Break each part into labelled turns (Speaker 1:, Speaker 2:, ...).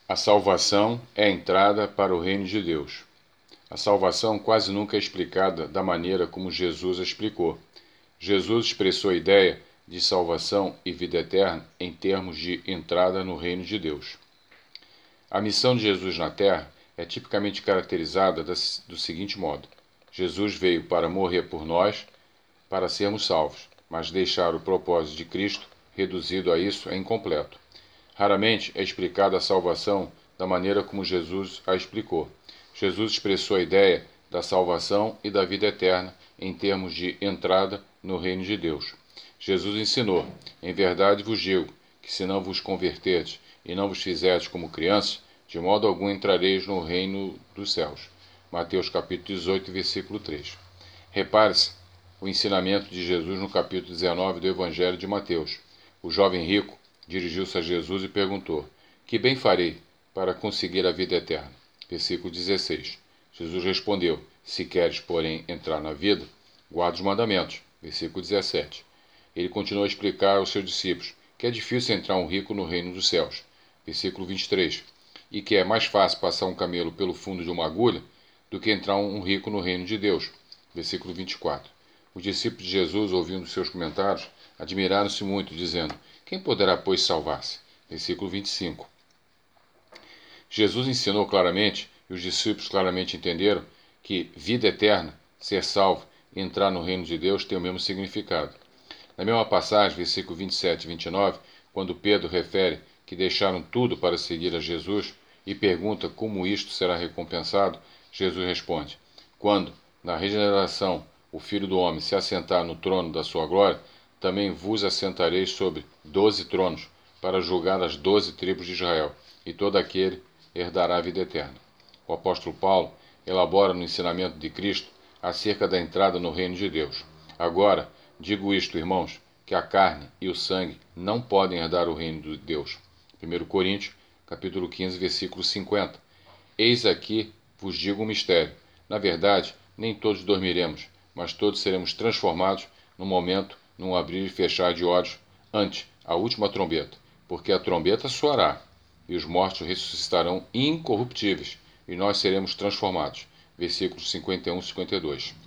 Speaker 1: A salvação é a entrada para o reino de Deus. A salvação quase nunca é explicada da maneira como Jesus a explicou. Jesus expressou a ideia de salvação e vida eterna em termos de entrada no reino de Deus. A missão de Jesus na Terra é tipicamente caracterizada do seguinte modo: Jesus veio para morrer por nós, para sermos salvos, mas deixar o propósito de Cristo reduzido a isso é incompleto. Raramente é explicada a salvação da maneira como Jesus a explicou. Jesus expressou a ideia da salvação e da vida eterna em termos de entrada no reino de Deus. Jesus ensinou: em verdade vos digo, que se não vos converterdes e não vos fizerdes como crianças, de modo algum entrareis no reino dos céus. Mateus capítulo 18, versículo 3. Repare-se o ensinamento de Jesus no capítulo 19 do Evangelho de Mateus. O jovem rico dirigiu-se a Jesus e perguntou: que bem farei para conseguir a vida eterna? Versículo 16. Jesus respondeu: se queres, porém, entrar na vida, guarda os mandamentos. Versículo 17. Ele continuou a explicar aos seus discípulos que é difícil entrar um rico no reino dos céus. Versículo 23. E que é mais fácil passar um camelo pelo fundo de uma agulha do que entrar um rico no reino de Deus. Versículo 24. Os discípulos de Jesus, ouvindo seus comentários, admiraram-se muito, dizendo: quem poderá, pois, salvar-se? Versículo 25. Jesus ensinou claramente, e os discípulos claramente entenderam, que vida eterna, ser salvo e entrar no reino de Deus tem o mesmo significado. Na mesma passagem, versículo 27 e 29, quando Pedro refere que deixaram tudo para seguir a Jesus e pergunta como isto será recompensado, Jesus responde: quando, na regeneração, o Filho do Homem se assentar no trono da sua glória, também vos assentareis sobre 12 tronos, para julgar as 12 tribos de Israel, e todo aquele herdará a vida eterna. O apóstolo Paulo elabora no ensinamento de Cristo acerca da entrada no reino de Deus. Agora, digo isto, irmãos, que a carne e o sangue não podem herdar o reino de Deus. 1 Coríntios, capítulo 15, versículo 50. Eis aqui vos digo um mistério. Na verdade, nem todos dormiremos, mas todos seremos transformados num momento, num abrir e fechar de olhos, ante a última trombeta, porque a trombeta soará, e os mortos ressuscitarão incorruptíveis, e nós seremos transformados. Versículos 51 e 52.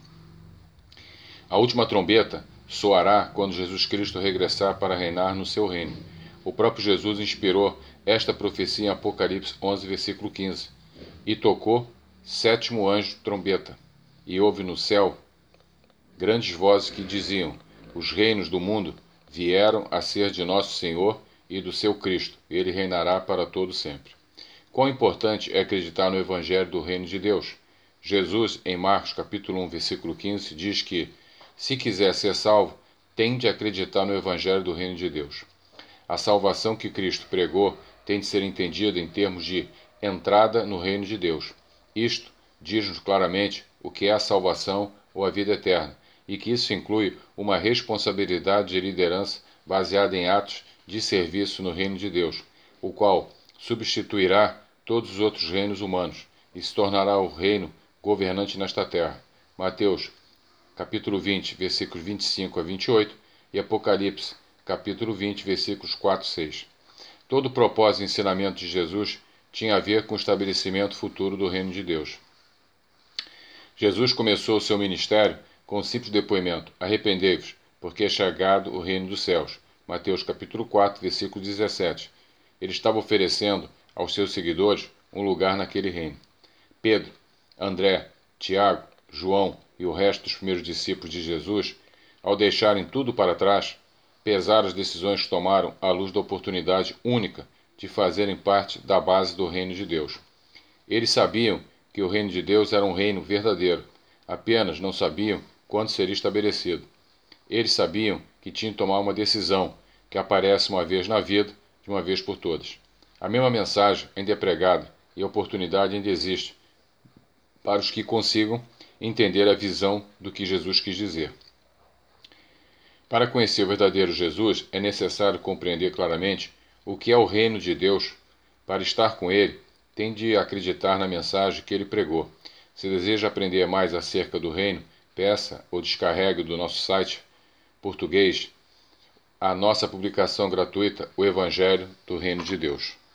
Speaker 1: A última trombeta soará quando Jesus Cristo regressar para reinar no seu reino. O próprio Jesus inspirou esta profecia em Apocalipse 11, versículo 15. E tocou sétimo anjo trombeta, e houve no céu grandes vozes que diziam: os reinos do mundo vieram a ser de nosso Senhor e do seu Cristo, e ele reinará para todo sempre. Quão importante é acreditar no Evangelho do Reino de Deus. Jesus, em Marcos capítulo 1, versículo 15, diz que, se quiser ser salvo, tem de acreditar no Evangelho do Reino de Deus. A salvação que Cristo pregou tem de ser entendida em termos de entrada no reino de Deus. Isto diz-nos claramente o que é a salvação ou a vida eterna, e que isso inclui uma responsabilidade de liderança baseada em atos de serviço no reino de Deus, o qual substituirá todos os outros reinos humanos e se tornará o reino governante nesta terra. Mateus, capítulo 20, versículos 25 a 28 e Apocalipse, capítulo 20, versículos 4 e 6. Todo o propósito e ensinamento de Jesus tinha a ver com o estabelecimento futuro do reino de Deus. Jesus começou o seu ministério com o simples depoimento: arrependei-vos, porque é chegado o reino dos céus. Mateus capítulo 4, versículo 17. Ele estava oferecendo aos seus seguidores um lugar naquele reino. Pedro, André, Tiago, João e o resto dos primeiros discípulos de Jesus, ao deixarem tudo para trás, pesaram as decisões que tomaram à luz da oportunidade única de fazerem parte da base do reino de Deus. Eles sabiam que o reino de Deus era um reino verdadeiro, apenas não sabiam quando seria estabelecido. Eles sabiam que tinham que tomar uma decisão que aparece uma vez na vida, de uma vez por todas. A mesma mensagem ainda é pregada e a oportunidade ainda existe para os que consigam entender a visão do que Jesus quis dizer. Para conhecer o verdadeiro Jesus, é necessário compreender claramente o que é o reino de Deus. Para estar com ele, tem de acreditar na mensagem que ele pregou. Se deseja aprender mais acerca do reino, peça ou descarregue do nosso site português a nossa publicação gratuita, O Evangelho do Reino de Deus.